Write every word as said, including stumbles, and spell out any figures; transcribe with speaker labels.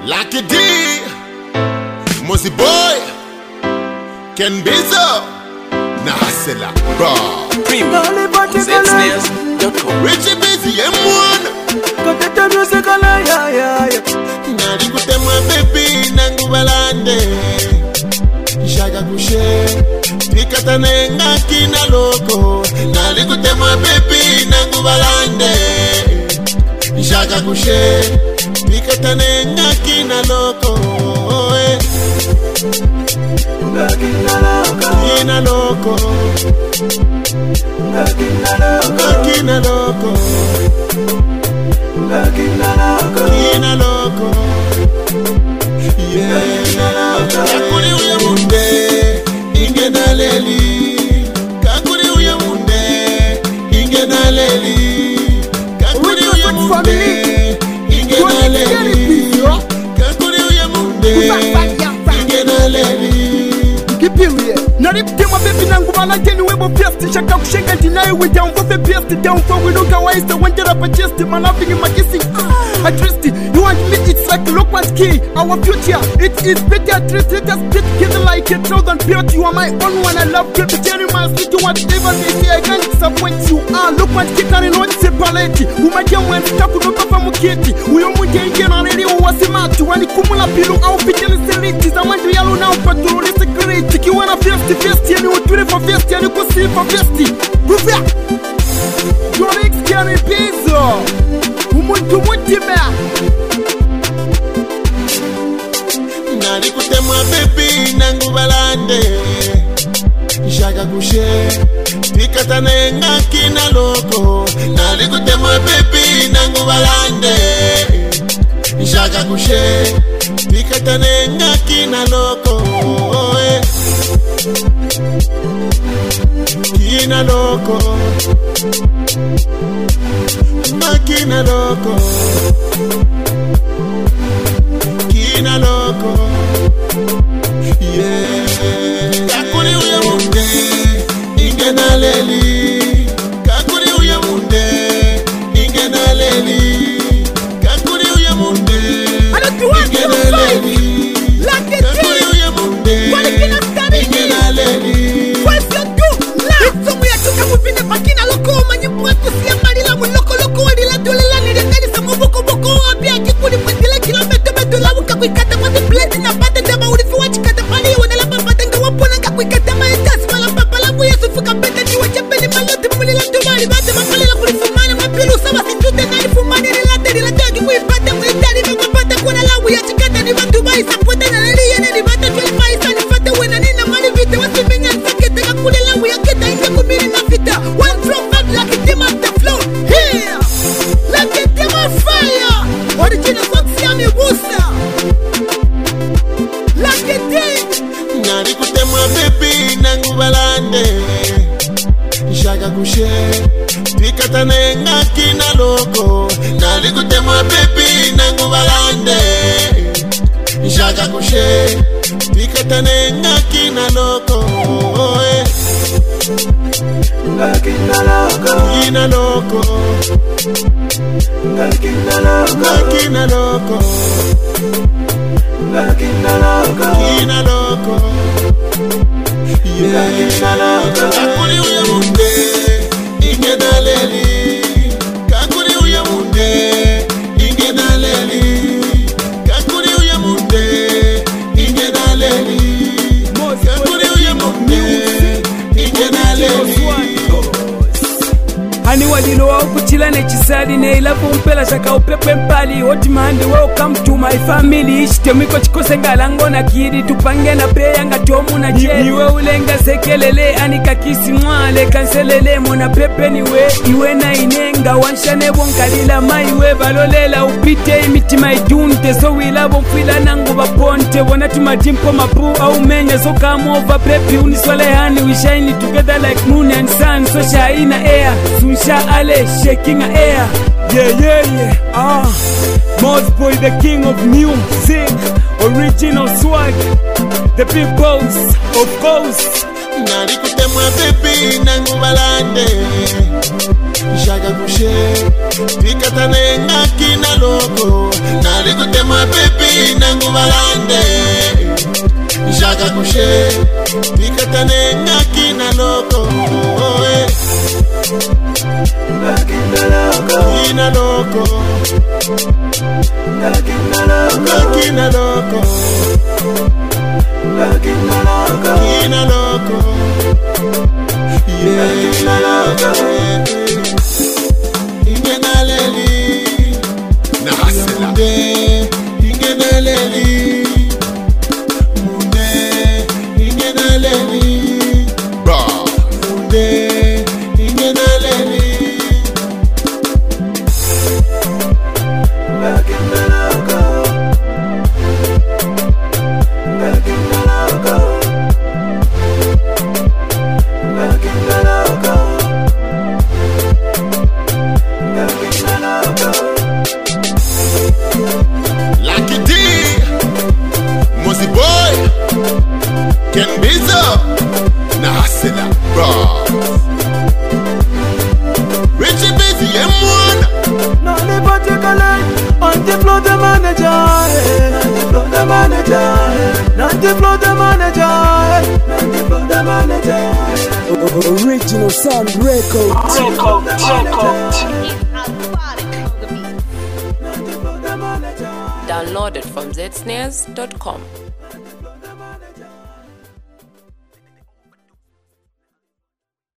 Speaker 1: Lucky D, Mozi Boy, Ken Bizo, Nahasela, Raw,
Speaker 2: Primo, Z Snares dot com.
Speaker 1: Richie Busy, M one.
Speaker 3: Kotete music ala ya ya ya.
Speaker 1: Nari kutemwa baby nangu balande. Shaka kushe, tikatane ngaki na loko. Nari kutemwa baby nangu balande. Shaka kushe, tikatane ngaki na loko.
Speaker 3: Ngaki na loko.
Speaker 1: Ina loko.
Speaker 3: Ngaki na loko.
Speaker 1: Ngaki na loko.
Speaker 3: Ngaki na loko.
Speaker 1: Ina loko. Yeah. Kakuri uya munde, inge na leli. Kakuri uya munde, inge na leli. Kakuri uya munde, inge na leli. Kakuri uya munde, inge na leli.
Speaker 3: Period. Nariptemwa baby nangu malangeni webo piasti. Shaka kushenga deny we down for the piasti. Down for we look away the one that up a chest. Man laughing in my kissing. I trust you. You want me? It's like look what's key. Our future. It is better. Trust it. Just get together like a thousand beauty. You are my own one. I love you. Jerry my speak to whatever they say. I can't disappoint you. Ah, look what's key. Carrying on separate. Who might get one stuck with the famuketi. We are moving again already. Who was the match? When you come up, you know, our picture is the latest. I want to yellow now, but to release the great. You wanna festi festi, and you do it for festi, and you go see for festi. Rufia, your next carry peso. Umuntu mutima.
Speaker 1: Nari kutemwa baby nangu balande. Shaka kushe, tikatane ngaki na loko. Nari kutemwa baby nangu balande. Shaka kushe, tikatane ngaki na loko. Kina loko, makina loko, kina loko, yeah. Kakuri uya munde, inge na leli. Kakuri uya munde, inge na leli. Kakuri uya munde, inge na leli. Kakuri uya munde, inge na leli.
Speaker 4: Pakina loko manye mwato siya marila mu loko loko wadila dolela ni rekani sa muboko boko wapi akikuli mwendile kilometo meto la wuka kuikata kwa plate na pata dema ulifu wachikata pali wana papa tenga wapona nga kuikata maetasi wala papa la buya sufuka peta ni wachapeli malote mwili la tumari bate mapali la kulifumane mapilu sawa situte na nifumane relate relate kuipata mwitari mekapata kuna la wuya chikata ni watu bai sapote na liya ni bata twelve isa ni fata wena nina mali vite wasiminya nsakete na kule la wuya keta inge kumiri na vita. One drop back like a dim on the floor. Here, like a dim on fire. Original Foxy Booster. Like a dim.
Speaker 1: Nari kutemwa baby nangu balande. Shaka kushe, tikatane ngaki na loko. Nari kutemwa baby nangu balande. Shaka kushe, tikatane ngaki na loko.
Speaker 3: Ngaki na loko.
Speaker 1: Ina loko.
Speaker 3: Ngaki na loko.
Speaker 1: Ngaki na loko.
Speaker 3: Ngaki na loko.
Speaker 1: Ina loko. Yeah. Kakuri uya munde, inge na leli. Kakuri uya munde, inge na leli. Kakuri uya munde, inge na leli. Kakuri uya munde, inge na leli.
Speaker 5: Hani wadilo wa ukuchila nechisali ne ilapo mpela shaka upepe mpali. Oti mahandi welcome to my family. Ishite mwiko chikose ngalango na kiri. Tupange na peya nga tomu na jeli. Niwe ulenga sekelele anika kisi mwale. Kanselele mona pepe niwe. Iwe na inenga wanshane bonkalila maiwe. Balolela upite imiti maidunte. So wilabo mfila nangu baponte. Wana tumadimpo mapu au menya. So come over pepi uniswale hani. We shine together like moon and sun. So shine air. Sunsha Ale shaking air. Yeah, yeah, yeah. Ah, Mozi Boy, the king of music. Original swag. The big boss, of course.
Speaker 1: Nari kutemwa baby nangu balande. Shaka kushe, tikatane ngaki na loko. Nari kutemwa baby baby nangu balande Shaka kushe Tikatane ngaki na loko Ngaki na loko Ngaki na loko Ngaki na loko Yeah Ingena leli Na hasela Ingena leli Munde Ingena leli Bra Munde Ingena leli Back in the logo Back in the logo Back in the logo Back in the logo Lucky D Mozzie Boy Ken Bizo Na hasela Bra Richie Busy M one
Speaker 6: None particular on the floor the manager, on the floor the manager, on the floor the manager, on the floor the manager.
Speaker 5: Original Sound Records.
Speaker 7: Downloaded from zsnares dot com.